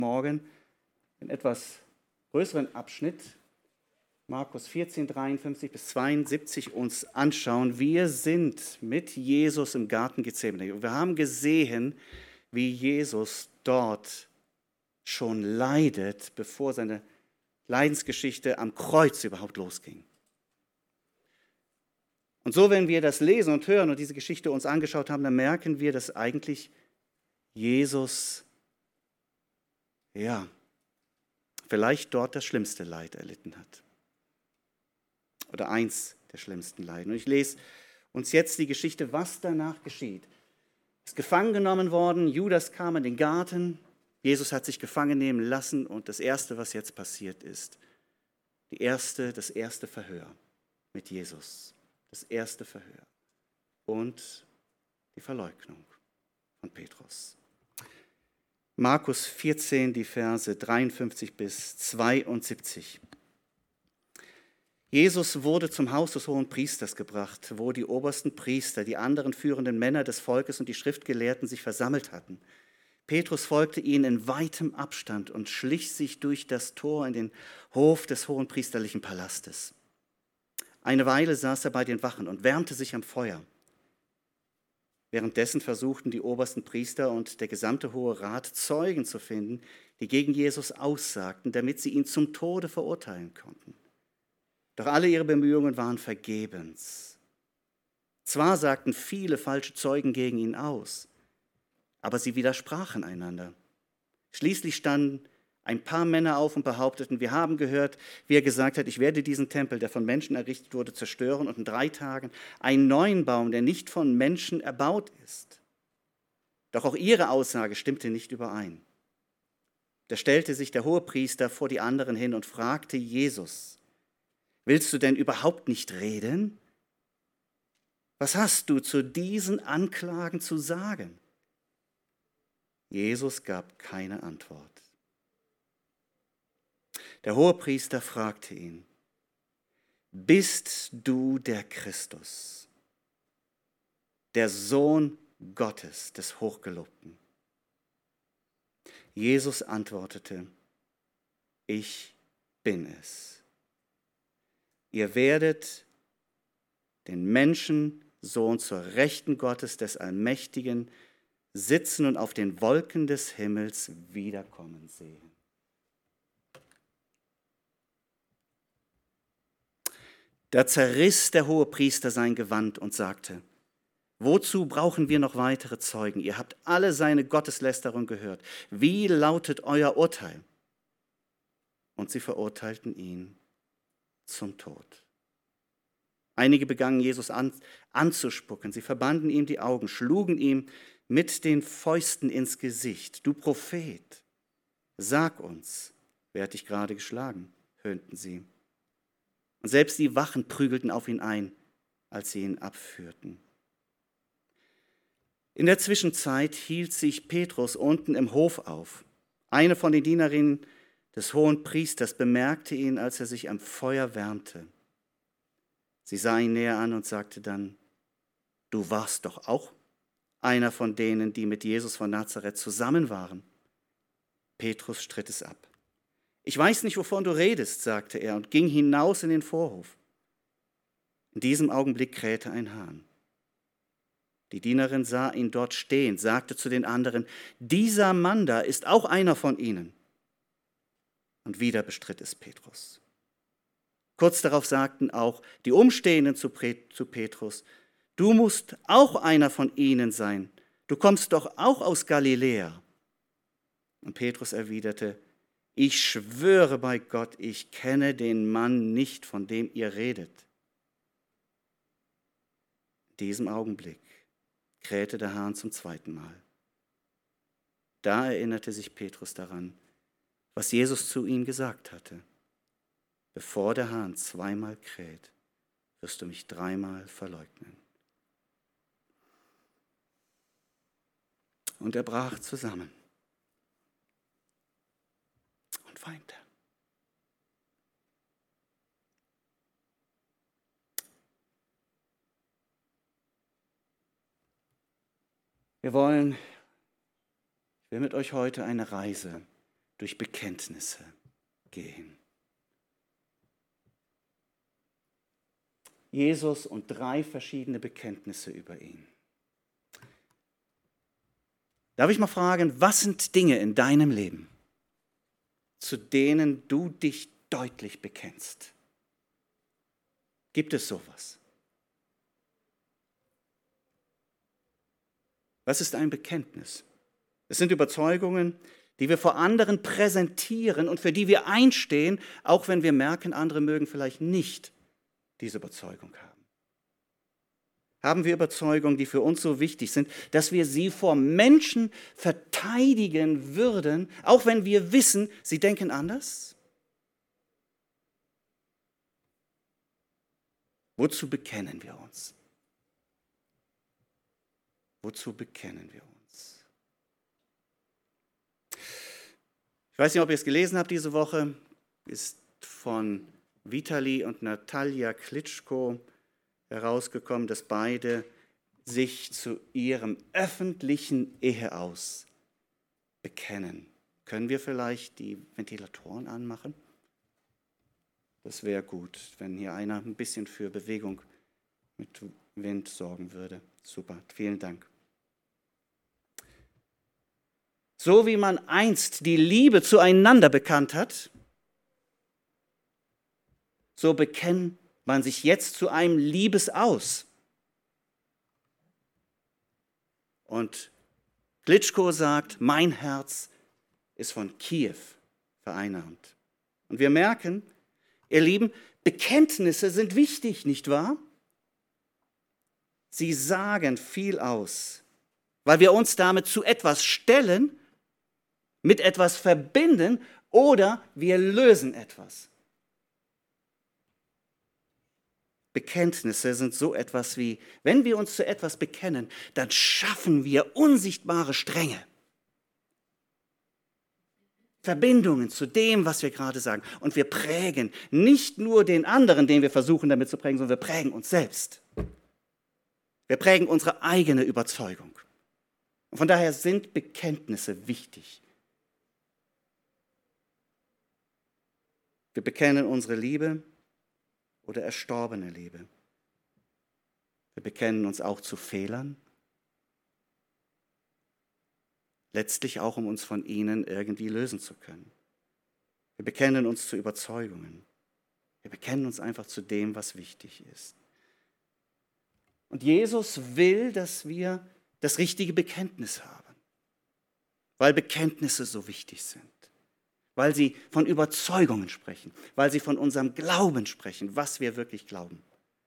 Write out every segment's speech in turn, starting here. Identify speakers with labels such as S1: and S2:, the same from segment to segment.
S1: morgen einen etwas größeren Abschnitt, Markus 14, 53 bis 72, uns anschauen. Wir sind mit Jesus im Garten Gethsemane. Wir haben gesehen, wie Jesus dort schon leidet, bevor seine Leidensgeschichte am Kreuz überhaupt losging. Und so, wenn wir das lesen und hören und diese Geschichte uns angeschaut haben, dann merken wir, dass eigentlich Jesus, vielleicht dort das schlimmste Leid erlitten hat. Oder eins der schlimmsten Leiden. Und ich lese uns jetzt die Geschichte, was danach geschieht. Er ist gefangen genommen worden, Judas kam in den Garten, Jesus hat sich gefangen nehmen lassen und das Erste, was jetzt passiert ist, das erste Verhör mit Jesus. Das erste Verhör und die Verleugnung von Petrus. Markus 14, die Verse 53 bis 72. Jesus wurde zum Haus des Hohenpriesters gebracht, wo die obersten Priester, die anderen führenden Männer des Volkes und die Schriftgelehrten sich versammelt hatten. Petrus folgte ihnen in weitem Abstand und schlich sich durch das Tor in den Hof des hohenpriesterlichen Palastes. Eine Weile saß er bei den Wachen und wärmte sich am Feuer. Währenddessen versuchten die obersten Priester und der gesamte Hohe Rat, Zeugen zu finden, die gegen Jesus aussagten, damit sie ihn zum Tode verurteilen konnten. Doch alle ihre Bemühungen waren vergebens. Zwar sagten viele falsche Zeugen gegen ihn aus, aber sie widersprachen einander. Schließlich standen ein paar Männer auf und behaupteten, wir haben gehört, wie er gesagt hat, ich werde diesen Tempel, der von Menschen errichtet wurde, zerstören und in 3 Tagen einen neuen bauen, der nicht von Menschen erbaut ist. Doch auch ihre Aussage stimmte nicht überein. Da stellte sich der Hohepriester vor die anderen hin und fragte Jesus, willst du denn überhaupt nicht reden? Was hast du zu diesen Anklagen zu sagen? Jesus gab keine Antwort. Der Hohepriester fragte ihn, bist du der Christus, der Sohn Gottes, des Hochgelobten? Jesus antwortete, ich bin es. Ihr werdet den Menschensohn zur Rechten Gottes, des Allmächtigen, sitzen und auf den Wolken des Himmels wiederkommen sehen. Da zerriss der Hohepriester sein Gewand und sagte, wozu brauchen wir noch weitere Zeugen? Ihr habt alle seine Gotteslästerung gehört. Wie lautet euer Urteil? Und sie verurteilten ihn zum Tod. Einige begannen Jesus anzuspucken. Sie verbanden ihm die Augen, schlugen ihm mit den Fäusten ins Gesicht. Du Prophet, sag uns, wer hat dich gerade geschlagen? Höhnten sie. Und selbst die Wachen prügelten auf ihn ein, als sie ihn abführten. In der Zwischenzeit hielt sich Petrus unten im Hof auf. Eine von den Dienerinnen des Hohenpriesters bemerkte ihn, als er sich am Feuer wärmte. Sie sah ihn näher an und sagte dann, du warst doch auch einer von denen, die mit Jesus von Nazareth zusammen waren. Petrus stritt es ab. Ich weiß nicht, wovon du redest, sagte er und ging hinaus in den Vorhof. In diesem Augenblick krähte ein Hahn. Die Dienerin sah ihn dort stehen, sagte zu den anderen, dieser Mann da ist auch einer von ihnen. Und wieder bestritt es Petrus. Kurz darauf sagten auch die Umstehenden zu Petrus, du musst auch einer von ihnen sein, du kommst doch auch aus Galiläa. Und Petrus erwiderte, ich schwöre bei Gott, ich kenne den Mann nicht, von dem ihr redet. In diesem Augenblick krähte der Hahn zum 2. Mal. Da erinnerte sich Petrus daran, was Jesus zu ihm gesagt hatte. Bevor der Hahn 2-mal kräht, wirst du mich 3-mal verleugnen. Und er brach zusammen und weinte. Ich will mit euch heute eine Reise durch Bekenntnisse gehen. Jesus und 3 verschiedene Bekenntnisse über ihn. Darf ich mal fragen, was sind Dinge in deinem Leben, zu denen du dich deutlich bekennst? Gibt es sowas? Was ist ein Bekenntnis? Es sind Überzeugungen, die wir vor anderen präsentieren und für die wir einstehen, auch wenn wir merken, andere mögen vielleicht nicht diese Überzeugung haben. Haben wir Überzeugungen, die für uns so wichtig sind, dass wir sie vor Menschen verteidigen würden, auch wenn wir wissen, sie denken anders? Wozu bekennen wir uns? Wozu bekennen wir uns? Ich weiß nicht, ob ihr es gelesen habt diese Woche, ist von Vitali und Natalia Klitschko herausgekommen, dass beide sich zu ihrem öffentlichen Eheaus bekennen. Können wir vielleicht die Ventilatoren anmachen? Das wäre gut, wenn hier einer ein bisschen für Bewegung mit Wind sorgen würde. Super, vielen Dank. So wie man einst die Liebe zueinander bekannt hat, so bekennt man sich jetzt zu einem Liebesaus. Und Klitschko sagt, mein Herz ist von Kiew vereinnahmt. Und wir merken, ihr Lieben, Bekenntnisse sind wichtig, nicht wahr? Sie sagen viel aus, weil wir uns damit zu etwas stellen, mit etwas verbinden oder wir lösen etwas. Bekenntnisse sind so etwas wie, wenn wir uns zu etwas bekennen, dann schaffen wir unsichtbare Stränge. Verbindungen zu dem, was wir gerade sagen. Und wir prägen nicht nur den anderen, den wir versuchen damit zu prägen, sondern wir prägen uns selbst. Wir prägen unsere eigene Überzeugung. Und von daher sind Bekenntnisse wichtig. Wir bekennen unsere Liebe oder erstorbene Liebe. Wir bekennen uns auch zu Fehlern. Letztlich auch, um uns von ihnen irgendwie lösen zu können. Wir bekennen uns zu Überzeugungen. Wir bekennen uns einfach zu dem, was wichtig ist. Und Jesus will, dass wir das richtige Bekenntnis haben, weil Bekenntnisse so wichtig sind, weil sie von Überzeugungen sprechen, weil sie von unserem Glauben sprechen, was wir wirklich glauben.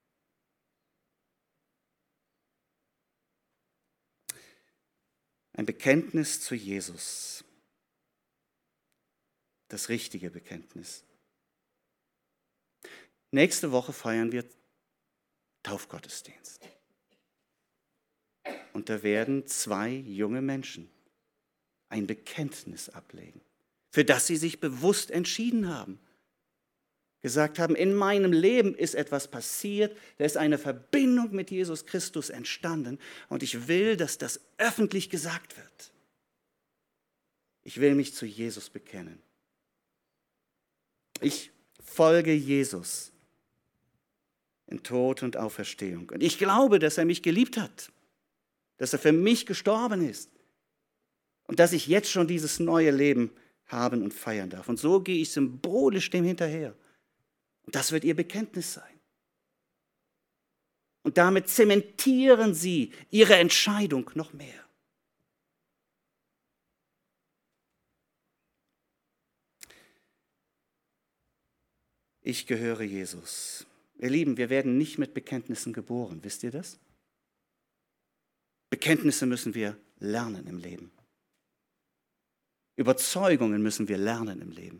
S1: Ein Bekenntnis zu Jesus, das richtige Bekenntnis. Nächste Woche feiern wir Taufgottesdienst. Und da werden 2 junge Menschen ein Bekenntnis ablegen, für das sie sich bewusst entschieden haben. Gesagt haben, in meinem Leben ist etwas passiert, da ist eine Verbindung mit Jesus Christus entstanden und ich will, dass das öffentlich gesagt wird. Ich will mich zu Jesus bekennen. Ich folge Jesus in Tod und Auferstehung. Und ich glaube, dass er mich geliebt hat, dass er für mich gestorben ist und dass ich jetzt schon dieses neue Leben haben und feiern darf. Und so gehe ich symbolisch dem hinterher. Und das wird ihr Bekenntnis sein. Und damit zementieren sie ihre Entscheidung noch mehr. Ich gehöre Jesus. Ihr Lieben, wir werden nicht mit Bekenntnissen geboren. Wisst ihr das? Bekenntnisse müssen wir lernen im Leben. Überzeugungen müssen wir lernen im Leben.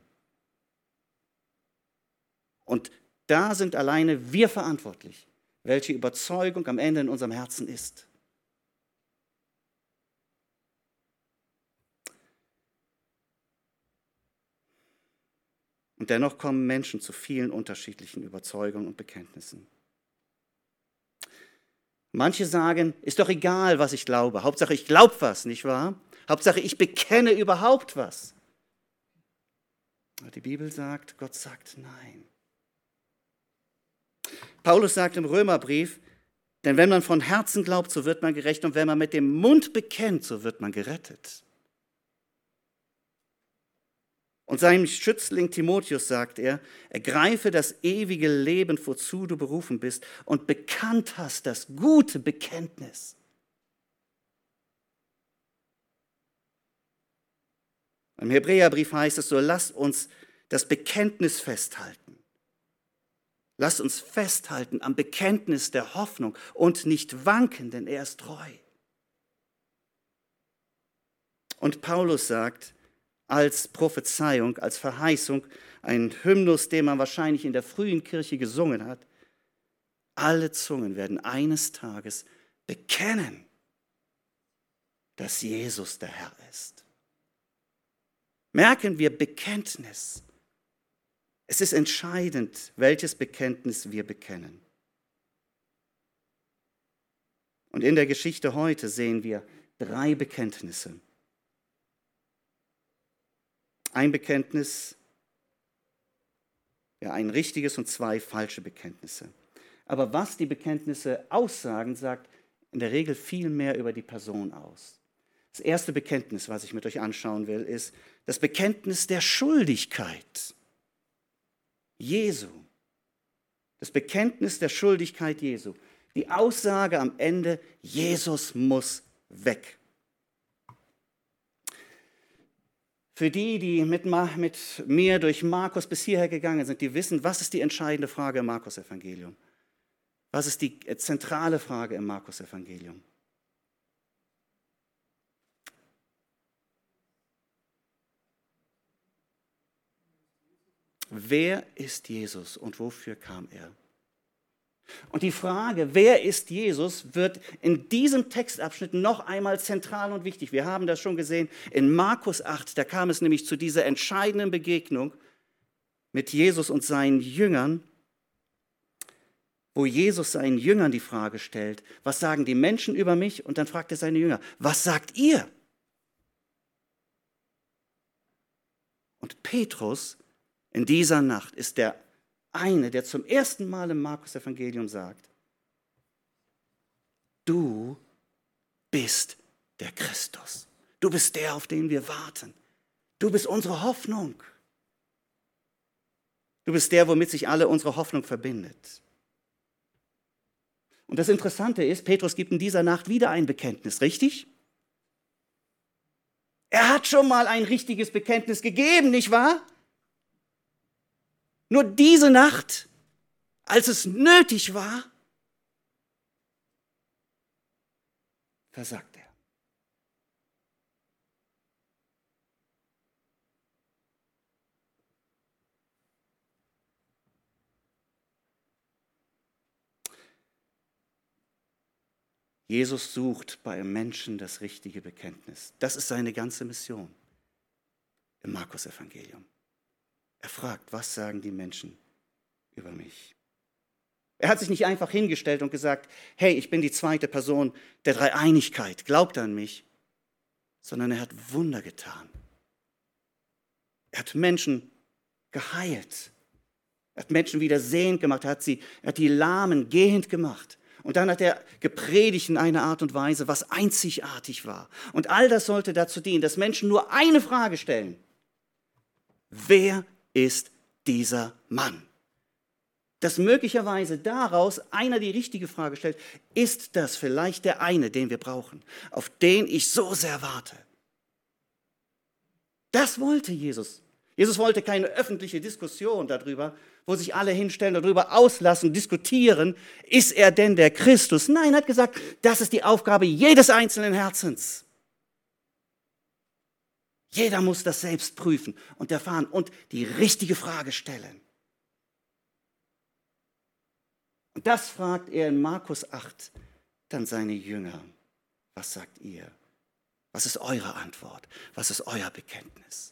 S1: Und da sind alleine wir verantwortlich, welche Überzeugung am Ende in unserem Herzen ist. Und dennoch kommen Menschen zu vielen unterschiedlichen Überzeugungen und Bekenntnissen. Manche sagen, ist doch egal, was ich glaube. Hauptsache, ich glaube was, nicht wahr? Hauptsache, ich bekenne überhaupt was. Die Bibel sagt, Gott sagt nein. Paulus sagt im Römerbrief, denn wenn man von Herzen glaubt, so wird man gerecht, und wenn man mit dem Mund bekennt, so wird man gerettet. Und seinem Schützling Timotheus sagt er, ergreife das ewige Leben, wozu du berufen bist, und bekannt hast das gute Bekenntnis. Im Hebräerbrief heißt es so, lasst uns das Bekenntnis festhalten. Lasst uns festhalten am Bekenntnis der Hoffnung und nicht wanken, denn er ist treu. Und Paulus sagt, als Prophezeiung, als Verheißung, ein Hymnus, den man wahrscheinlich in der frühen Kirche gesungen hat, alle Zungen werden eines Tages bekennen, dass Jesus der Herr ist. Merken wir Bekenntnis. Es ist entscheidend, welches Bekenntnis wir bekennen. Und in der Geschichte heute sehen wir 3 Bekenntnisse. Ein Bekenntnis, ja, ein richtiges und 2 falsche Bekenntnisse. Aber was die Bekenntnisse aussagen, sagt in der Regel viel mehr über die Person aus. Das erste Bekenntnis, was ich mit euch anschauen will, ist das Bekenntnis der Schuldigkeit Jesu. Das Bekenntnis der Schuldigkeit Jesu. Die Aussage am Ende, Jesus muss weg. Für die mit mir durch Markus bis hierher gegangen sind, die wissen, was ist die entscheidende Frage im Markus-Evangelium? Was ist die zentrale Frage im Markus-Evangelium? Wer ist Jesus und wofür kam er? Und die Frage, wer ist Jesus, wird in diesem Textabschnitt noch einmal zentral und wichtig. Wir haben das schon gesehen in Markus 8, da kam es nämlich zu dieser entscheidenden Begegnung mit Jesus und seinen Jüngern, wo Jesus seinen Jüngern die Frage stellt, was sagen die Menschen über mich? Und dann fragt er seine Jünger, was sagt ihr? Und Petrus in dieser Nacht ist der eine, der zum ersten Mal im Markus-Evangelium sagt, du bist der Christus. Du bist der, auf den wir warten. Du bist unsere Hoffnung. Du bist der, womit sich alle unsere Hoffnung verbindet. Und das Interessante ist, Petrus gibt in dieser Nacht wieder ein Bekenntnis, richtig? Er hat schon mal ein richtiges Bekenntnis gegeben, nicht wahr? Nur diese Nacht, als es nötig war, versagt er. Jesus sucht bei einem Menschen das richtige Bekenntnis. Das ist seine ganze Mission im Markus-Evangelium. Er fragt, was sagen die Menschen über mich? Er hat sich nicht einfach hingestellt und gesagt, hey, ich bin die zweite Person der Dreieinigkeit, glaubt an mich, sondern er hat Wunder getan. Er hat Menschen geheilt. Er hat Menschen wieder sehend gemacht, er hat die Lahmen gehend gemacht. Und dann hat er gepredigt in einer Art und Weise, was einzigartig war. Und all das sollte dazu dienen, dass Menschen nur eine Frage stellen. Wer ist dieser Mann? Dass möglicherweise daraus einer die richtige Frage stellt, ist das vielleicht der eine, den wir brauchen, auf den ich so sehr warte? Das wollte Jesus. Jesus wollte keine öffentliche Diskussion darüber, wo sich alle hinstellen, darüber auslassen, diskutieren, ist er denn der Christus? Nein, er hat gesagt, das ist die Aufgabe jedes einzelnen Herzens. Jeder muss das selbst prüfen und erfahren und die richtige Frage stellen. Und das fragt er in Markus 8 dann seine Jünger. Was sagt ihr? Was ist eure Antwort? Was ist euer Bekenntnis?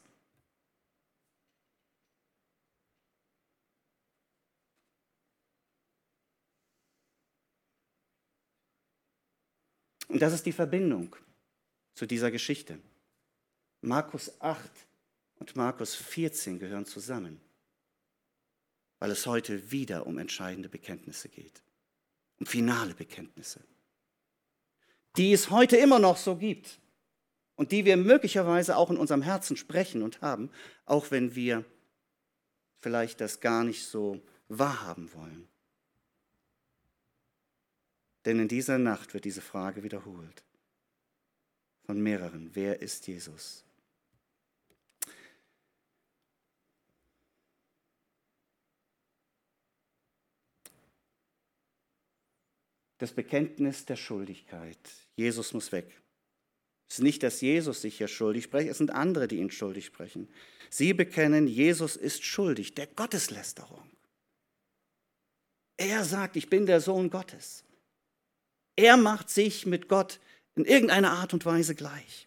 S1: Und das ist die Verbindung zu dieser Geschichte. Markus 8 und Markus 14 gehören zusammen, weil es heute wieder um entscheidende Bekenntnisse geht, um finale Bekenntnisse, die es heute immer noch so gibt und die wir möglicherweise auch in unserem Herzen sprechen und haben, auch wenn wir vielleicht das gar nicht so wahrhaben wollen. Denn in dieser Nacht wird diese Frage wiederholt von mehreren. Wer ist Jesus? Das Bekenntnis der Schuldigkeit. Jesus muss weg. Es ist nicht, dass Jesus sich hier schuldig spricht, es sind andere, die ihn schuldig sprechen. Sie bekennen, Jesus ist schuldig der Gotteslästerung. Er sagt, ich bin der Sohn Gottes. Er macht sich mit Gott in irgendeiner Art und Weise gleich.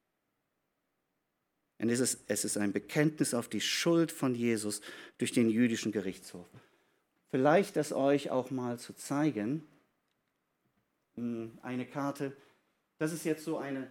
S1: Und es ist ein Bekenntnis auf die Schuld von Jesus durch den jüdischen Gerichtshof. Vielleicht das euch auch mal zu zeigen, eine Karte, das ist jetzt so eine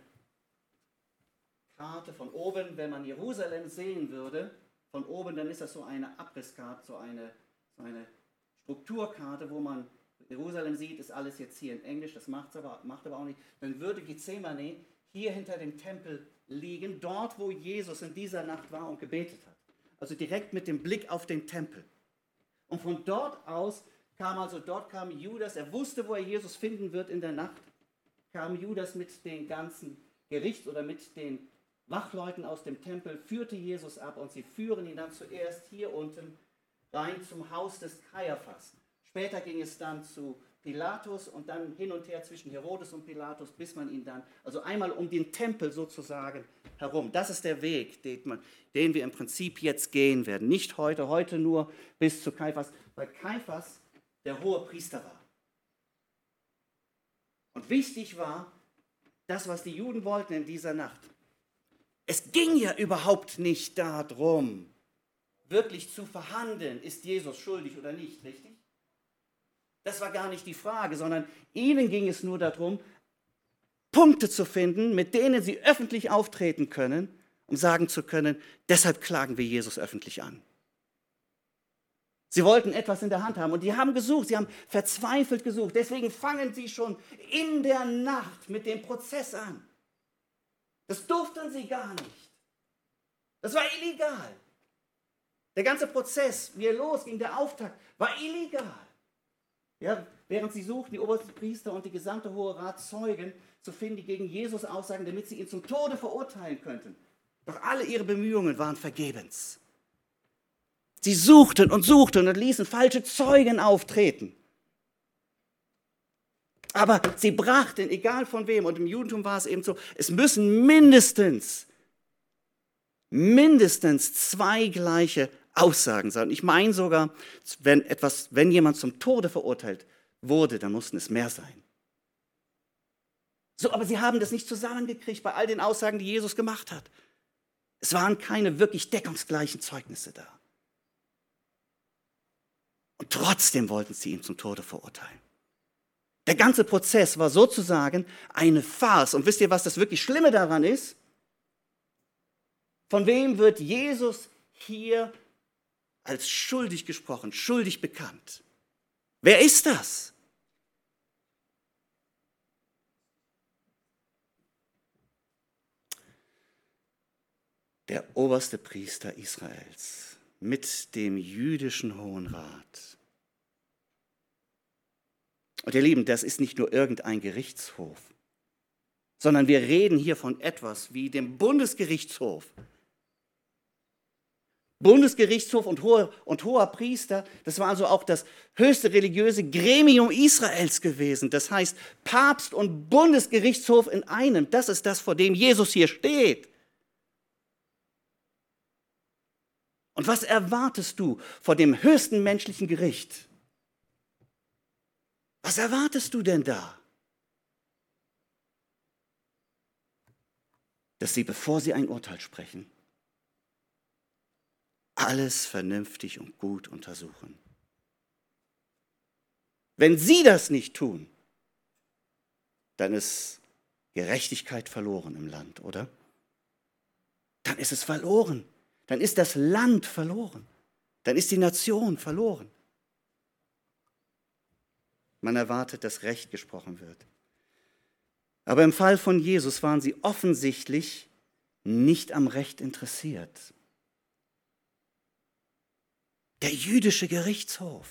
S1: Karte von oben, wenn man Jerusalem sehen würde, von oben, dann ist das so eine Abrisskarte, so eine Strukturkarte, wo man Jerusalem sieht, ist alles jetzt hier in Englisch, das macht aber auch nicht. Dann würde Gethsemane hier hinter dem Tempel liegen, dort, wo Jesus in dieser Nacht war und gebetet hat. Also direkt mit dem Blick auf den Tempel. Und von dort aus kam Judas, er wusste, wo er Jesus finden wird in der Nacht, kam Judas mit den ganzen Gerichts- oder mit den Wachleuten aus dem Tempel, führte Jesus ab und sie führen ihn dann zuerst hier unten rein zum Haus des Kaiaphas. Später ging es dann zu Pilatus und dann hin und her zwischen Herodes und Pilatus, bis man ihn dann, also einmal um den Tempel sozusagen herum. Das ist der Weg, den wir im Prinzip jetzt gehen werden. Nicht heute nur bis zu Kaiaphas, weil Kaiaphas der hohe Priester war. Und wichtig war das, was die Juden wollten in dieser Nacht. Es ging ja überhaupt nicht darum, wirklich zu verhandeln, ist Jesus schuldig oder nicht, richtig? Das war gar nicht die Frage, sondern ihnen ging es nur darum, Punkte zu finden, mit denen sie öffentlich auftreten können, um sagen zu können, deshalb klagen wir Jesus öffentlich an. Sie wollten etwas in der Hand haben und die haben gesucht, sie haben verzweifelt gesucht. Deswegen fangen sie schon in der Nacht mit dem Prozess an. Das durften sie gar nicht. Das war illegal. Der ganze Prozess, wie er losging, der Auftakt, war illegal. Ja, während sie suchten, die obersten Priester und die gesamte Hohe Rat Zeugen zu finden, die gegen Jesus aussagen, damit sie ihn zum Tode verurteilen könnten. Doch alle ihre Bemühungen waren vergebens. Sie suchten und ließen falsche Zeugen auftreten. Aber sie brachten, egal von wem, und im Judentum war es eben so, es müssen mindestens 2 gleiche Aussagen sein. Ich meine sogar, wenn jemand zum Tode verurteilt wurde, dann mussten es mehr sein. So, aber sie haben das nicht zusammengekriegt bei all den Aussagen, die Jesus gemacht hat. Es waren keine wirklich deckungsgleichen Zeugnisse da. Und trotzdem wollten sie ihn zum Tode verurteilen. Der ganze Prozess war sozusagen eine Farce. Und wisst ihr, was das wirklich Schlimme daran ist? Von wem wird Jesus hier als schuldig gesprochen, schuldig bekannt? Wer ist das? Der oberste Priester Israels mit dem jüdischen Hohen Rat. Und ihr Lieben, das ist nicht nur irgendein Gerichtshof, sondern wir reden hier von etwas wie dem Bundesgerichtshof. Bundesgerichtshof und hoher Priester, das war also auch das höchste religiöse Gremium Israels gewesen. Das heißt, Papst und Bundesgerichtshof in einem, das ist das, vor dem Jesus hier steht. Und was erwartest du vor dem höchsten menschlichen Gericht? Was erwartest du denn da? Dass sie, bevor sie ein Urteil sprechen, alles vernünftig und gut untersuchen. Wenn sie das nicht tun, dann ist Gerechtigkeit verloren im Land, oder? Dann ist es verloren. dann ist das Land verloren. Dann ist die Nation verloren. Man erwartet, dass Recht gesprochen wird. Aber im Fall von Jesus waren sie offensichtlich nicht am Recht interessiert. Der jüdische Gerichtshof.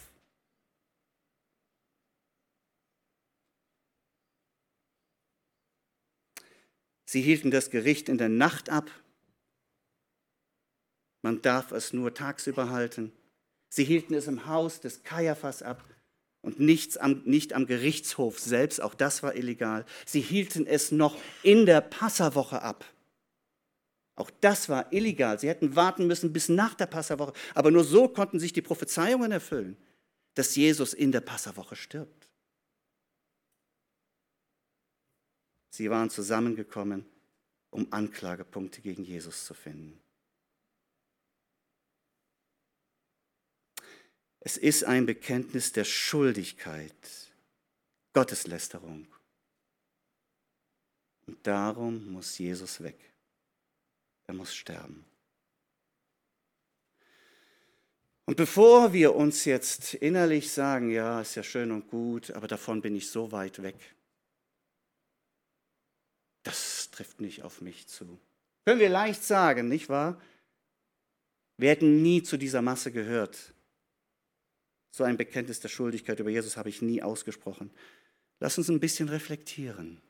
S1: Sie hielten das Gericht in der Nacht ab. Man darf es nur tagsüber halten. Sie hielten es im Haus des Kajaphas ab und nicht am Gerichtshof selbst. Auch das war illegal. Sie hielten es noch in der Passawoche ab. Auch das war illegal. Sie hätten warten müssen bis nach der Passawoche. Aber nur so konnten sich die Prophezeiungen erfüllen, dass Jesus in der Passawoche stirbt. Sie waren zusammengekommen, um Anklagepunkte gegen Jesus zu finden. Es ist ein Bekenntnis der Schuldigkeit, Gotteslästerung. Und darum muss Jesus weg. Er muss sterben. Und bevor wir uns jetzt innerlich sagen, ja, ist ja schön und gut, aber davon bin ich so weit weg, das trifft nicht auf mich zu. Können wir leicht sagen, nicht wahr? Wir hätten nie zu dieser Masse gehört. So ein Bekenntnis der Schuldigkeit über Jesus habe ich nie ausgesprochen. Lass uns ein bisschen reflektieren.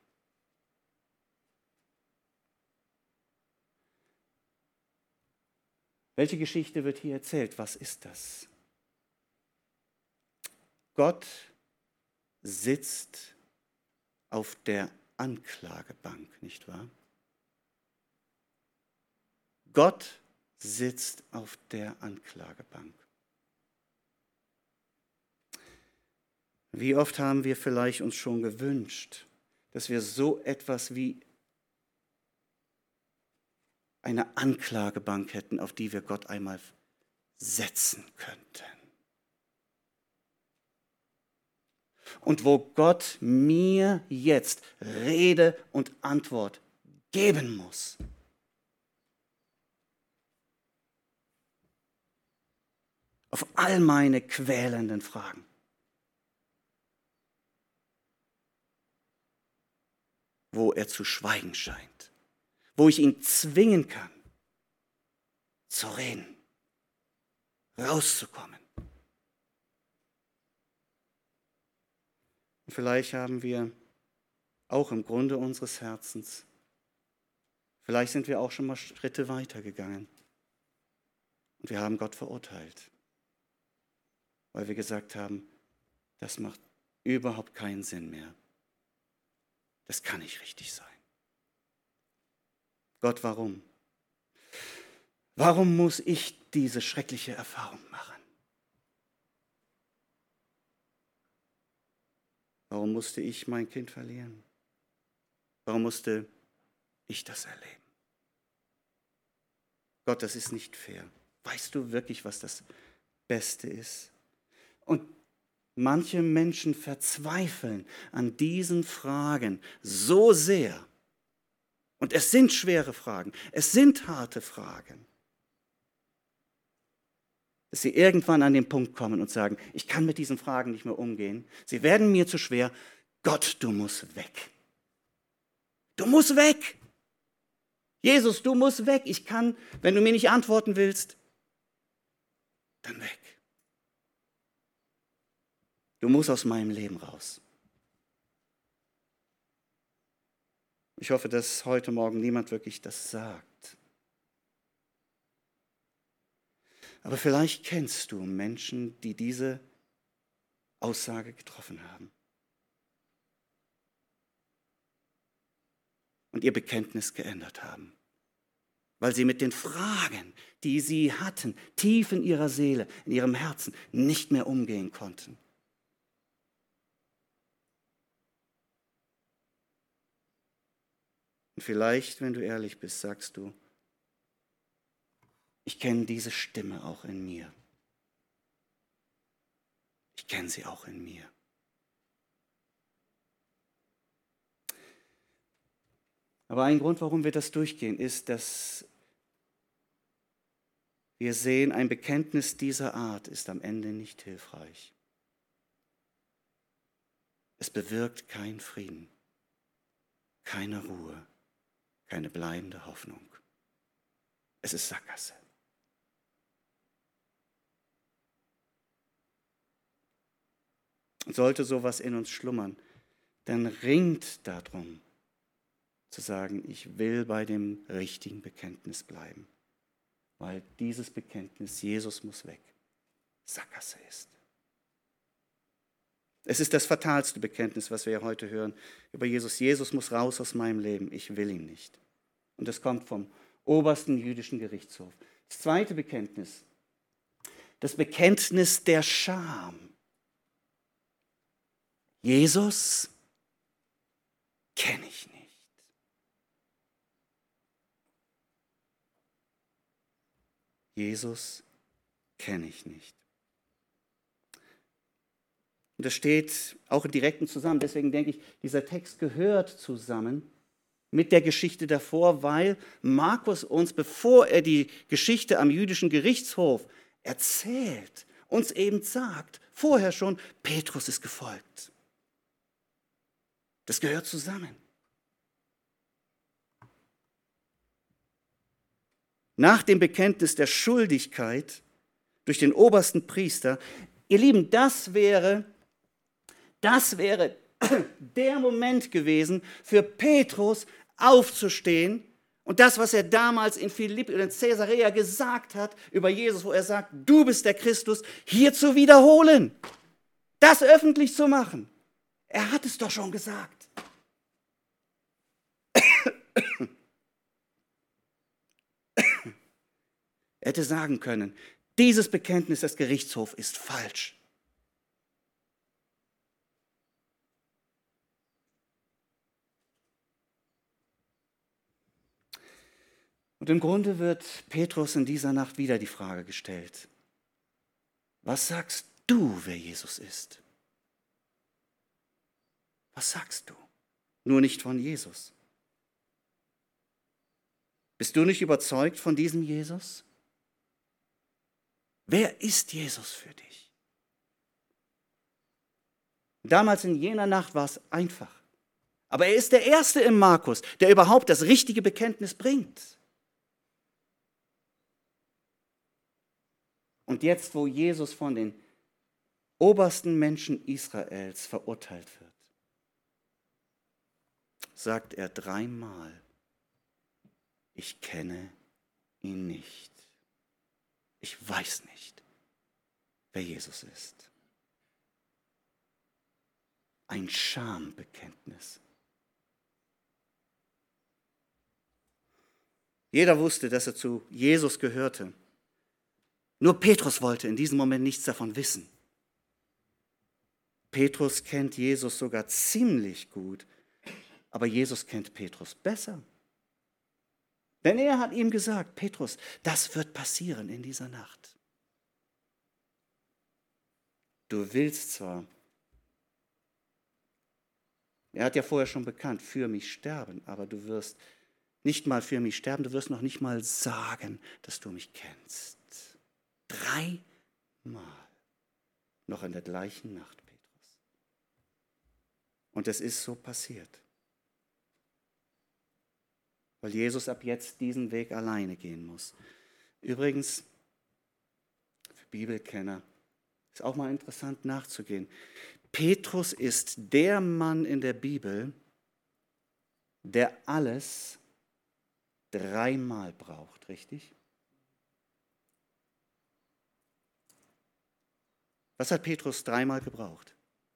S1: Welche Geschichte wird hier erzählt? Was ist das? Gott sitzt auf der Anklagebank, nicht wahr? Gott sitzt auf der Anklagebank. Wie oft haben wir vielleicht uns schon gewünscht, dass wir so etwas wie eine Anklagebank hätten, auf die wir Gott einmal setzen könnten. Und wo Gott mir jetzt Rede und Antwort geben muss. Auf all meine quälenden Fragen. Wo er zu schweigen scheint, wo ich ihn zwingen kann, zu reden, rauszukommen. Und vielleicht haben wir auch im Grunde unseres Herzens, vielleicht sind wir auch schon mal Schritte weitergegangen und wir haben Gott verurteilt, weil wir gesagt haben, das macht überhaupt keinen Sinn mehr. Das kann nicht richtig sein. Gott, warum? Warum muss ich diese schreckliche Erfahrung machen? Warum musste ich mein Kind verlieren? Warum musste ich das erleben? Gott, das ist nicht fair. Weißt du wirklich, was das Beste ist? Und manche Menschen verzweifeln an diesen Fragen so sehr. Und es sind schwere Fragen, es sind harte Fragen, dass sie irgendwann an den Punkt kommen und sagen, ich kann mit diesen Fragen nicht mehr umgehen. Sie werden mir zu schwer. Gott, du musst weg. Du musst weg. Jesus, du musst weg. Ich kann, wenn du mir nicht antworten willst, dann weg. Du musst aus meinem Leben raus. Ich hoffe, dass heute Morgen niemand wirklich das sagt. Aber vielleicht kennst du Menschen, die diese Aussage getroffen haben. Und ihr Bekenntnis geändert haben. Weil sie mit den Fragen, die sie hatten, tief in ihrer Seele, in ihrem Herzen, nicht mehr umgehen konnten. Und vielleicht, wenn du ehrlich bist, sagst du, ich kenne diese Stimme auch in mir. Ich kenne sie auch in mir. Aber ein Grund, warum wir das durchgehen, ist, dass Wir sehen, ein Bekenntnis dieser Art ist am Ende nicht hilfreich. Es bewirkt keinen Frieden, keine Ruhe, keine bleibende Hoffnung. Es ist Sackgasse. Und sollte sowas in uns schlummern, dann ringt darum, zu sagen, ich will bei dem richtigen Bekenntnis bleiben, weil dieses Bekenntnis, Jesus muss weg, Sackgasse ist. Es ist das fatalste Bekenntnis, was wir heute hören über Jesus. Jesus muss raus aus meinem Leben, ich will ihn nicht. Und das kommt vom obersten jüdischen Gerichtshof. Das zweite Bekenntnis, das Bekenntnis der Scham. Jesus kenne ich nicht. Jesus kenne ich nicht. Und das steht auch im direkten Zusammenhang. Deswegen denke ich, dieser Text gehört zusammen mit der Geschichte davor, weil Markus uns, bevor er die Geschichte am jüdischen Gerichtshof erzählt, uns eben sagt, vorher schon, Petrus ist gefolgt. Das gehört zusammen. Nach dem Bekenntnis der Schuldigkeit durch den obersten Priester, ihr Lieben, das wäre der Moment gewesen für Petrus aufzustehen und das, was er damals in Philippi oder in Caesarea gesagt hat über Jesus, wo er sagt, du bist der Christus, hier zu wiederholen, das öffentlich zu machen. Er hat es doch schon gesagt. Er hätte sagen können, dieses Bekenntnis des Gerichtshofs ist falsch. Und im Grunde wird Petrus in dieser Nacht wieder die Frage gestellt, was sagst du, wer Jesus ist? Was sagst du? Nur nicht von Jesus. Bist du nicht überzeugt von diesem Jesus? Wer ist Jesus für dich? Damals in jener Nacht war es einfach. Aber er ist der Erste im Markus, der überhaupt das richtige Bekenntnis bringt. Und jetzt, wo Jesus von den obersten Menschen Israels verurteilt wird, sagt er dreimal, ich kenne ihn nicht. Ich weiß nicht, wer Jesus ist. Ein Schambekenntnis. Jeder wusste, dass er zu Jesus gehörte. Nur Petrus wollte in diesem Moment nichts davon wissen. Petrus kennt Jesus sogar ziemlich gut, aber Jesus kennt Petrus besser. Denn er hat ihm gesagt, Petrus, das wird passieren in dieser Nacht. Du willst zwar, er hat ja vorher schon bekannt, für mich sterben, aber du wirst nicht mal für mich sterben, du wirst noch nicht mal sagen, dass du mich kennst. 3 Mal, noch in der gleichen Nacht, Petrus. Und es ist so passiert. Weil Jesus ab jetzt diesen Weg alleine gehen muss. Übrigens, für Bibelkenner ist auch mal interessant nachzugehen. Petrus ist der Mann in der Bibel, der alles 3 Mal braucht, richtig? Was hat Petrus 3 Mal gebraucht?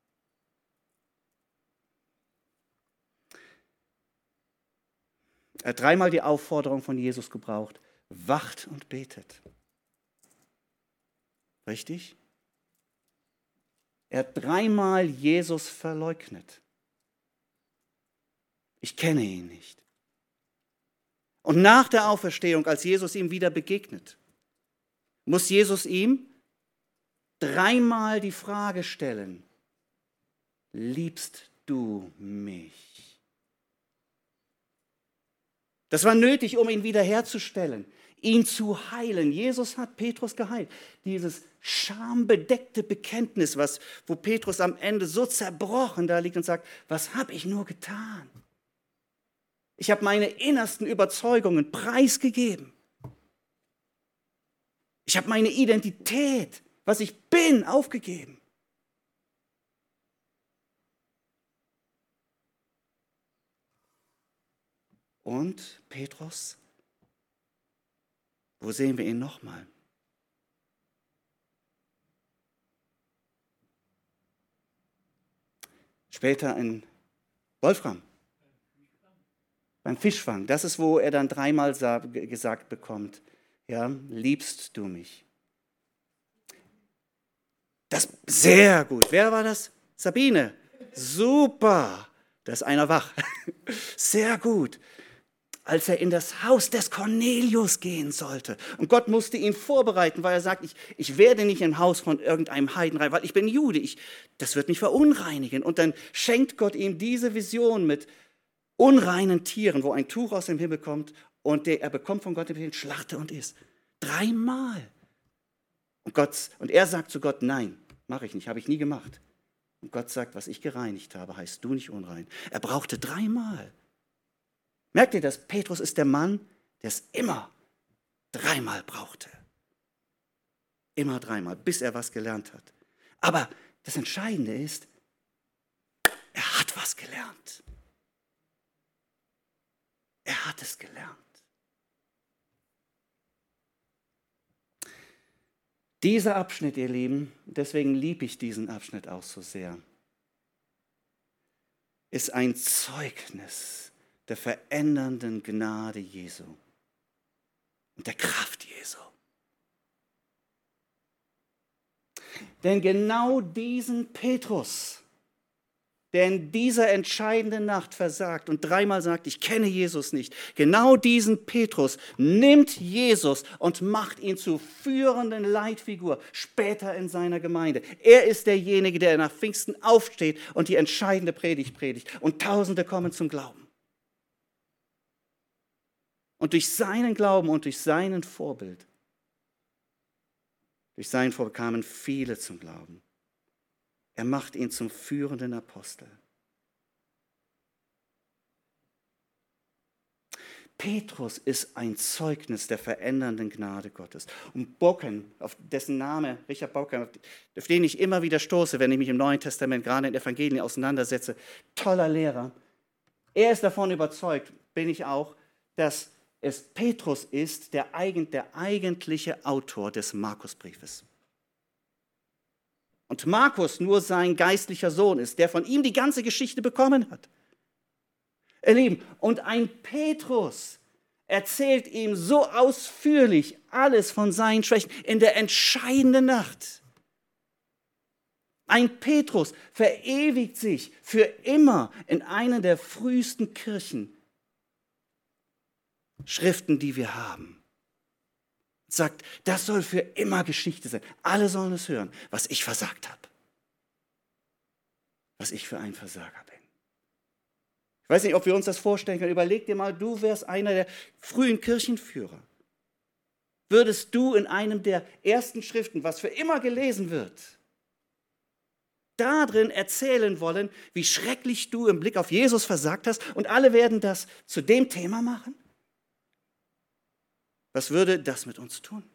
S1: Er hat 3 Mal die Aufforderung von Jesus gebraucht, wacht und betet. Richtig? Er hat 3 Mal Jesus verleugnet. Ich kenne ihn nicht. Und nach der Auferstehung, als Jesus ihm wieder begegnet, muss Jesus ihm 3 Mal die Frage stellen, liebst du mich? Das war nötig, um ihn wiederherzustellen. ihn zu heilen. Jesus hat Petrus geheilt. Dieses schambedeckte Bekenntnis, wo Petrus am Ende so zerbrochen da liegt und sagt, was habe ich nur getan? Ich habe meine innersten Überzeugungen preisgegeben. Ich habe meine Identität, was ich bin, aufgegeben. Und Petrus, wo sehen wir ihn nochmal? Später in Wolfram, beim Fischfang. Das ist, wo er dann dreimal gesagt bekommt, ja, liebst du mich? Das, sehr gut. Wer war das? Sabine. Super. Da ist einer wach. Sehr gut. Als er in das Haus des Cornelius gehen sollte. Und Gott musste ihn vorbereiten, weil er sagt, ich werde nicht im Haus von irgendeinem Heiden rein, weil ich bin Jude, das wird mich verunreinigen. Und dann schenkt Gott ihm diese Vision mit unreinen Tieren, wo ein Tuch aus dem Himmel kommt und er bekommt von Gott den Befehl, schlachte und iss. 3-mal. Und er sagt zu Gott, nein, mache ich nicht, habe ich nie gemacht. Und Gott sagt, was ich gereinigt habe, heißt du nicht unrein. Er brauchte 3-mal. Merkt ihr das? Petrus ist der Mann, der es immer 3-mal brauchte. Immer 3-mal, bis er was gelernt hat. Aber das Entscheidende ist, er hat was gelernt. Er hat es gelernt. Dieser Abschnitt, ihr Lieben, deswegen liebe ich diesen Abschnitt auch so sehr, ist ein Zeugnis der verändernden Gnade Jesu und der Kraft Jesu. Denn genau diesen Petrus, der in dieser entscheidenden Nacht versagt und 3-mal sagt, ich kenne Jesus nicht, genau diesen Petrus nimmt Jesus und macht ihn zur führenden Leitfigur später in seiner Gemeinde. Er ist derjenige, der nach Pfingsten aufsteht und die entscheidende Predigt predigt und Tausende kommen zum Glauben. Und durch seinen Glauben und durch sein Vorbild kamen viele zum Glauben. Er macht ihn zum führenden Apostel. Petrus ist ein Zeugnis der verändernden Gnade Gottes. Und Bocken, auf dessen Name, Richard Bocken, auf den ich immer wieder stoße, wenn ich mich im Neuen Testament, gerade in Evangelien auseinandersetze, toller Lehrer. Er ist davon überzeugt, bin ich auch, dass es Petrus ist, der eigentliche Autor des Markusbriefes. Und Markus nur sein geistlicher Sohn ist, der von ihm die ganze Geschichte bekommen hat. Ihr Lieben, und ein Petrus erzählt ihm so ausführlich alles von seinen Schwächen in der entscheidenden Nacht. Ein Petrus verewigt sich für immer in einer der frühesten Kirchen Schriften, die wir haben. Sagt, das soll für immer Geschichte sein. Alle sollen es hören, was ich versagt habe. Was ich für ein Versager bin. Ich weiß nicht, ob wir uns das vorstellen können. Überleg dir mal, du wärst einer der frühen Kirchenführer. Würdest du in einem der ersten Schriften, was für immer gelesen wird, darin erzählen wollen, wie schrecklich du im Blick auf Jesus versagt hast und alle werden das zu dem Thema machen? Was würde das mit uns tun?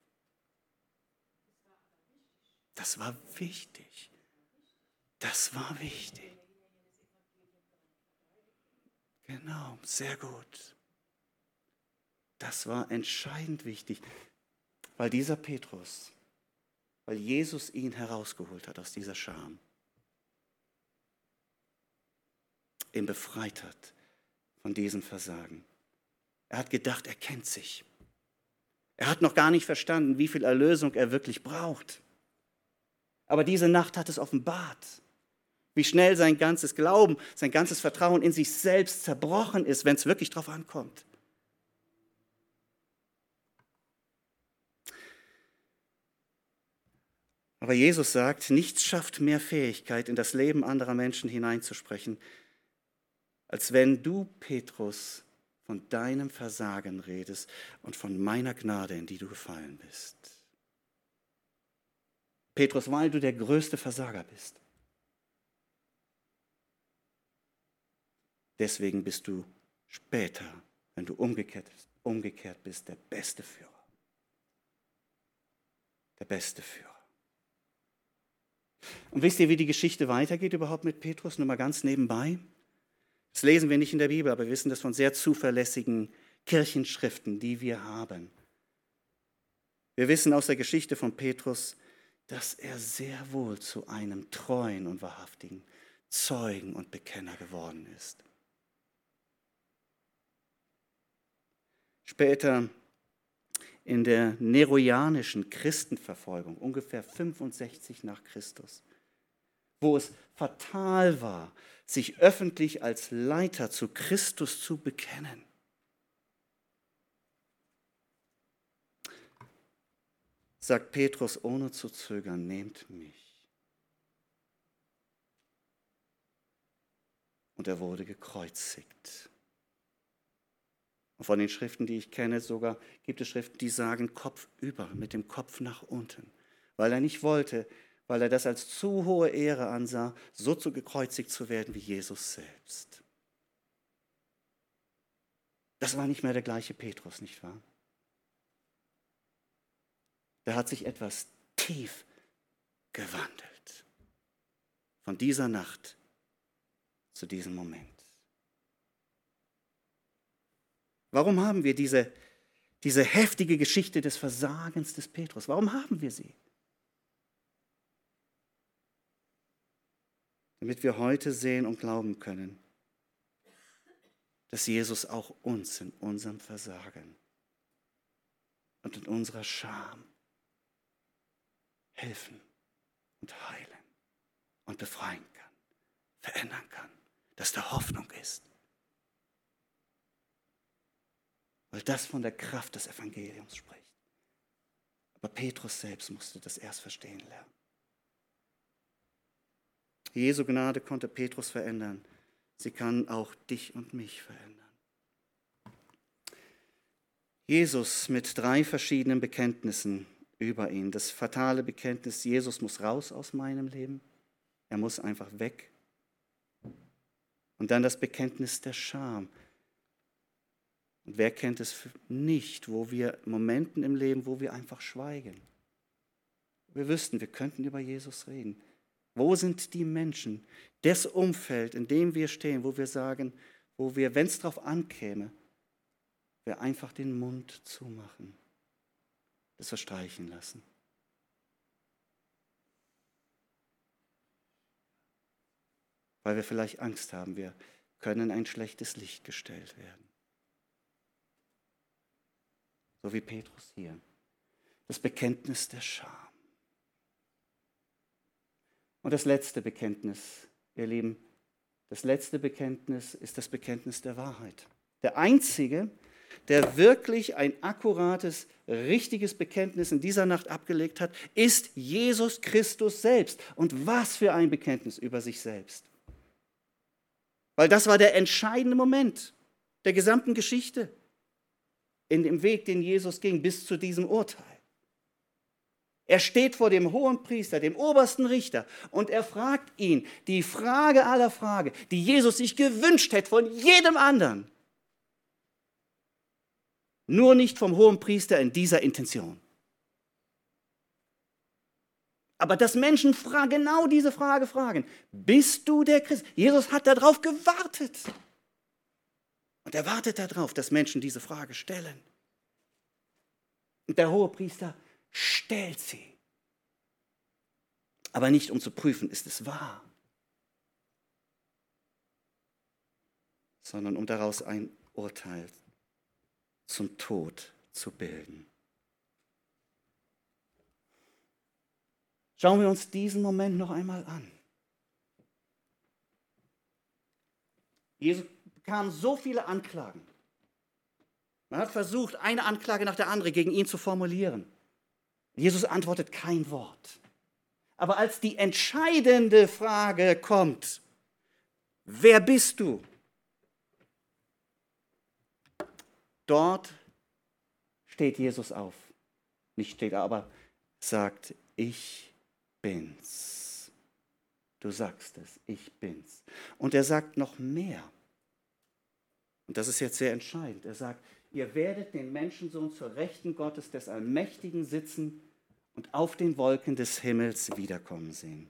S1: Das war wichtig. Das war wichtig. Genau, sehr gut. Das war entscheidend wichtig, weil dieser Petrus, weil Jesus ihn herausgeholt hat aus dieser Scham, ihn befreit hat von diesem Versagen. Er hat gedacht, er kennt sich. Er hat noch gar nicht verstanden, wie viel Erlösung er wirklich braucht. Aber diese Nacht hat es offenbart, wie schnell sein ganzes Glauben, sein ganzes Vertrauen in sich selbst zerbrochen ist, wenn es wirklich drauf ankommt. Aber Jesus sagt, nichts schafft mehr Fähigkeit, in das Leben anderer Menschen hineinzusprechen, als wenn du, Petrus, von deinem Versagen redest und von meiner Gnade, in die du gefallen bist. Petrus, weil du der größte Versager bist. Deswegen bist du später, wenn du umgekehrt bist, der beste Führer. Der beste Führer. Und wisst ihr, wie die Geschichte weitergeht überhaupt mit Petrus? Nur mal ganz nebenbei. Das lesen wir nicht in der Bibel, aber wir wissen das von sehr zuverlässigen Kirchenschriften, die wir haben. Wir wissen aus der Geschichte von Petrus, dass er sehr wohl zu einem treuen und wahrhaftigen Zeugen und Bekenner geworden ist. Später in der neroianischen Christenverfolgung, ungefähr 65 nach Christus, wo es fatal war, sich öffentlich als Leiter zu Christus zu bekennen. Sagt Petrus ohne zu zögern, nehmt mich. Und er wurde gekreuzigt. Und von den Schriften, die ich kenne, sogar gibt es Schriften, die sagen Kopf über, mit dem Kopf nach unten, weil er nicht wollte, weil er das als zu hohe Ehre ansah, so zu gekreuzigt zu werden wie Jesus selbst. Das war nicht mehr der gleiche Petrus, nicht wahr? Da hat sich etwas tief gewandelt. Von dieser Nacht zu diesem Moment. Warum haben wir diese heftige Geschichte des Versagens des Petrus? Warum haben wir sie? Damit wir heute sehen und glauben können, dass Jesus auch uns in unserem Versagen und in unserer Scham helfen und heilen und befreien kann, verändern kann, dass da Hoffnung ist. Weil das von der Kraft des Evangeliums spricht. Aber Petrus selbst musste das erst verstehen lernen. Jesu Gnade konnte Petrus verändern. Sie kann auch dich und mich verändern. Jesus mit 3 verschiedenen Bekenntnissen über ihn. Das fatale Bekenntnis, Jesus muss raus aus meinem Leben. Er muss einfach weg. Und dann das Bekenntnis der Scham. Und wer kennt es nicht, wo wir Momenten im Leben, wo wir einfach schweigen? Wir wüssten, wir könnten über Jesus reden. Wo sind die Menschen, das Umfeld, in dem wir stehen, wo wir sagen, wo wir, wenn es darauf ankäme, wir einfach den Mund zumachen, das verstreichen lassen? Weil wir vielleicht Angst haben, wir können in ein schlechtes Licht gestellt werden. So wie Petrus hier. Das Bekenntnis der Scham. Und das letzte Bekenntnis, ihr Lieben, das letzte Bekenntnis ist das Bekenntnis der Wahrheit. Der einzige, der wirklich ein akkurates, richtiges Bekenntnis in dieser Nacht abgelegt hat, ist Jesus Christus selbst. Und was für ein Bekenntnis über sich selbst. Weil das war der entscheidende Moment der gesamten Geschichte. In dem Weg, den Jesus ging, bis zu diesem Urteil. Er steht vor dem Hohenpriester, dem obersten Richter, und er fragt ihn die Frage aller Fragen, die Jesus sich gewünscht hätte von jedem anderen. Nur nicht vom Hohenpriester in dieser Intention. Aber dass Menschen genau diese Frage fragen, bist du der Christ? Jesus hat darauf gewartet. Und er wartet darauf, dass Menschen diese Frage stellen. Und der Hohepriester stellt sie. Aber nicht um zu prüfen, ist es wahr, sondern um daraus ein Urteil zum Tod zu bilden. Schauen wir uns diesen Moment noch einmal an. Jesus bekam so viele Anklagen. Man hat versucht, eine Anklage nach der anderen gegen ihn zu formulieren. Jesus antwortet kein Wort. Aber als die entscheidende Frage kommt, wer bist du? dort steht Jesus auf. Nicht steht, aber sagt, ich bin's. Du sagst es, ich bin's. Und er sagt noch mehr. Und das ist jetzt sehr entscheidend. Er sagt, ihr werdet den Menschensohn zur Rechten Gottes des Allmächtigen sitzen und auf den Wolken des Himmels wiederkommen sehen.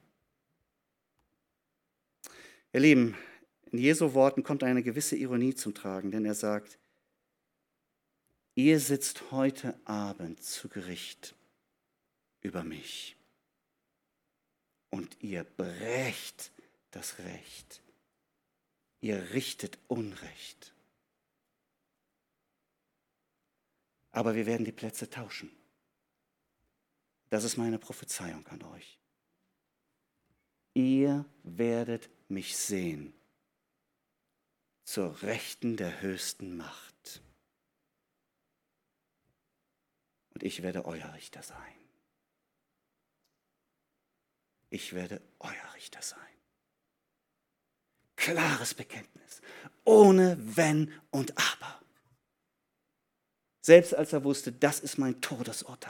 S1: Ihr Lieben, in Jesu Worten kommt eine gewisse Ironie zum Tragen, denn er sagt, ihr sitzt heute Abend zu Gericht über mich und ihr brecht das Recht, ihr richtet Unrecht. Aber wir werden die Plätze tauschen. Das ist meine Prophezeiung an euch. Ihr werdet mich sehen zur Rechten der höchsten Macht. Und ich werde euer Richter sein. Ich werde euer Richter sein. Klares Bekenntnis, ohne Wenn und Aber. Selbst als er wusste, das ist mein Todesurteil.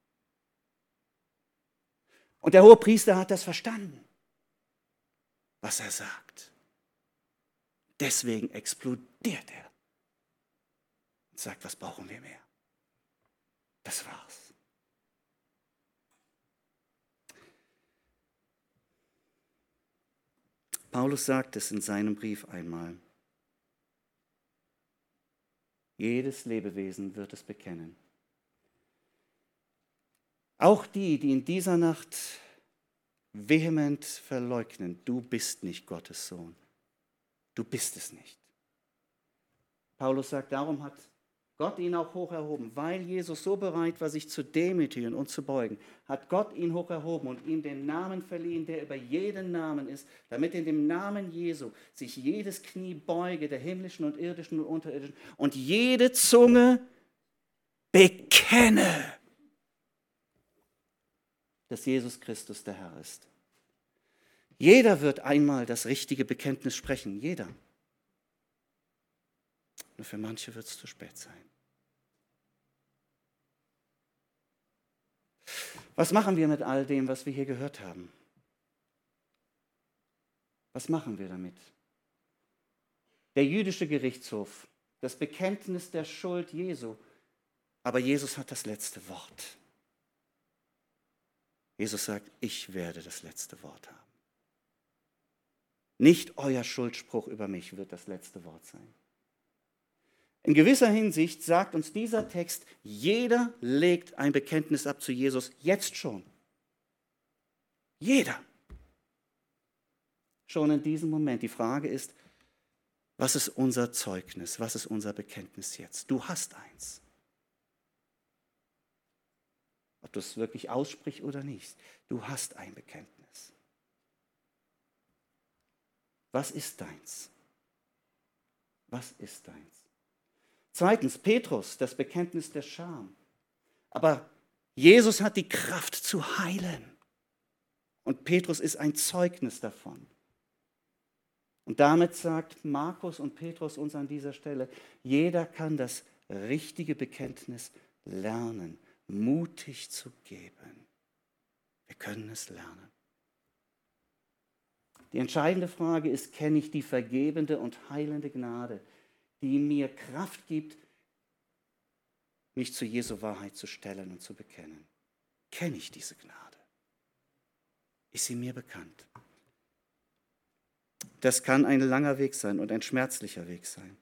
S1: Und der Hohepriester hat das verstanden, was er sagt. Deswegen explodiert er und sagt, was brauchen wir mehr? Das war's. Paulus sagt es in seinem Brief einmal. Jedes Lebewesen wird es bekennen. Auch die, die in dieser Nacht vehement verleugnen, du bist nicht Gottes Sohn. Du bist es nicht. Paulus sagt, darum hat Gott ihn auch hoch erhoben, weil Jesus so bereit war, sich zu demütigen und zu beugen, hat Gott ihn hoch erhoben und ihm den Namen verliehen, der über jeden Namen ist, damit in dem Namen Jesu sich jedes Knie beuge, der himmlischen und irdischen und unterirdischen, und jede Zunge bekenne, dass Jesus Christus der Herr ist. Jeder wird einmal das richtige Bekenntnis sprechen, jeder. Nur für manche wird es zu spät sein. Was machen wir mit all dem, was wir hier gehört haben? Was machen wir damit? Der jüdische Gerichtshof, das Bekenntnis der Schuld Jesu, aber Jesus hat das letzte Wort. Jesus sagt, ich werde das letzte Wort haben. Nicht euer Schuldspruch über mich wird das letzte Wort sein. In gewisser Hinsicht sagt uns dieser Text, jeder legt ein Bekenntnis ab zu Jesus, jetzt schon. Jeder. Schon in diesem Moment. Die Frage ist, was ist unser Zeugnis? Was ist unser Bekenntnis jetzt? Du hast eins. Ob du es wirklich aussprichst oder nicht. Du hast ein Bekenntnis. Was ist deins? Was ist deins? Zweitens, Petrus, das Bekenntnis der Scham. Aber Jesus hat die Kraft zu heilen. Und Petrus ist ein Zeugnis davon. Und damit sagt Markus und Petrus uns an dieser Stelle, jeder kann das richtige Bekenntnis lernen, mutig zu geben. Wir können es lernen. Die entscheidende Frage ist, kenne ich die vergebende und heilende Gnade, die mir Kraft gibt, mich zu Jesu Wahrheit zu stellen und zu bekennen? Kenne ich diese Gnade? Ist sie mir bekannt? Das kann ein langer Weg sein und ein schmerzlicher Weg sein.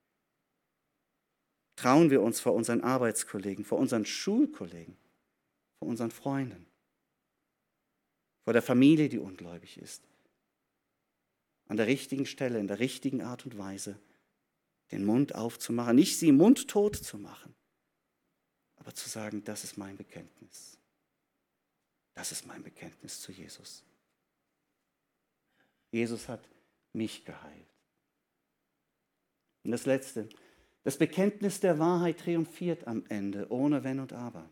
S1: Trauen wir uns vor unseren Arbeitskollegen, vor unseren Schulkollegen, vor unseren Freunden, vor der Familie, die ungläubig ist, an der richtigen Stelle, in der richtigen Art und Weise den Mund aufzumachen, nicht sie mundtot zu machen, aber zu sagen, das ist mein Bekenntnis. Das ist mein Bekenntnis zu Jesus. Jesus hat mich geheilt. Und das Letzte, das Bekenntnis der Wahrheit triumphiert am Ende, ohne Wenn und Aber.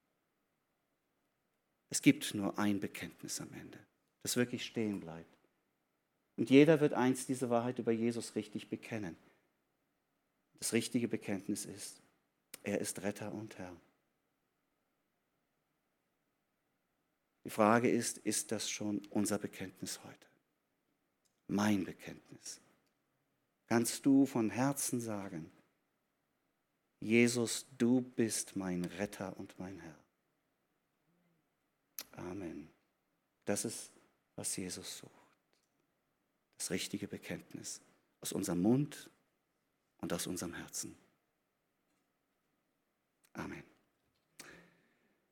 S1: Es gibt nur ein Bekenntnis am Ende, das wirklich stehen bleibt. Und jeder wird einst diese Wahrheit über Jesus richtig bekennen. Das richtige Bekenntnis ist, er ist Retter und Herr. Die Frage ist das schon unser Bekenntnis heute? Mein Bekenntnis. Kannst du von Herzen sagen, Jesus, du bist mein Retter und mein Herr. Amen. Das ist, was Jesus sucht. Das richtige Bekenntnis aus unserem Mund und aus unserem Herzen. Amen.